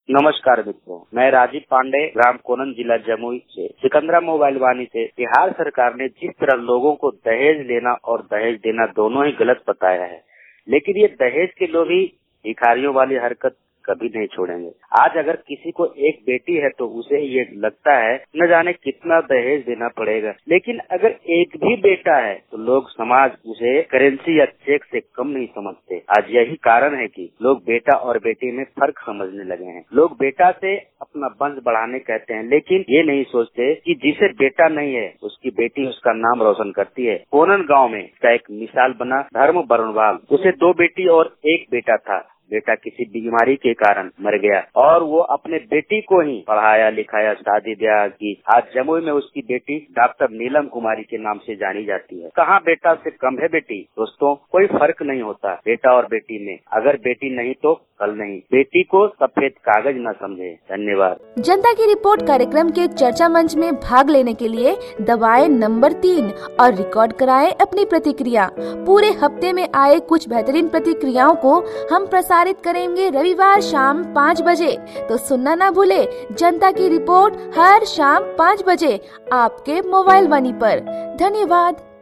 नमस्कार मित्रों, मैं राजीव पांडे, ग्राम कोनन, जिला जमुई से सिकंदरा मोबाइल वाणी से। बिहार सरकार ने जिस तरह लोगों को दहेज लेना और दहेज देना दोनों ही गलत बताया है, लेकिन ये दहेज के लोग ही भिखारियों वाली हरकत कभी नहीं छोड़ेंगे। आज अगर किसी को एक बेटी है तो उसे ये लगता है न जाने कितना दहेज देना पड़ेगा, लेकिन अगर एक भी बेटा है तो लोग, समाज उसे करेंसी या चेक से कम नहीं समझते। आज यही कारण है कि लोग बेटा और बेटी में फर्क समझने लगे हैं। लोग बेटा से अपना वंश बढ़ाने कहते हैं, लेकिन ये नहीं सोचते कि जिसे बेटा नहीं है उसकी बेटी उसका नाम रोशन करती है। कोनन गाँव में इसका एक मिसाल बना धर्म बरनवाल। उसे 2 बेटी और 1 बेटा था। बेटा किसी बीमारी के कारण मर गया और वो अपने बेटी को ही पढ़ाया लिखाया, शादी ब्याह की। आज जमुई में उसकी बेटी डॉक्टर नीलम कुमारी के नाम से जानी जाती है। कहाँ बेटा से कम है बेटी? दोस्तों, कोई फर्क नहीं होता बेटा और बेटी में। अगर बेटी नहीं तो कल नहीं। बेटी को सफेद कागज न समझे। धन्यवाद। जनता की रिपोर्ट कार्यक्रम के चर्चा मंच में भाग लेने के लिए दबाएं नंबर 3 और रिकॉर्ड कराएं अपनी प्रतिक्रिया। पूरे हफ्ते में आए कुछ बेहतरीन प्रतिक्रियाओं को हम प्रसारित करेंगे रविवार शाम 5 बजे। तो सुनना ना भूले जनता की रिपोर्ट हर शाम 5 बजे आपके मोबाइल वाणी पर। धन्यवाद।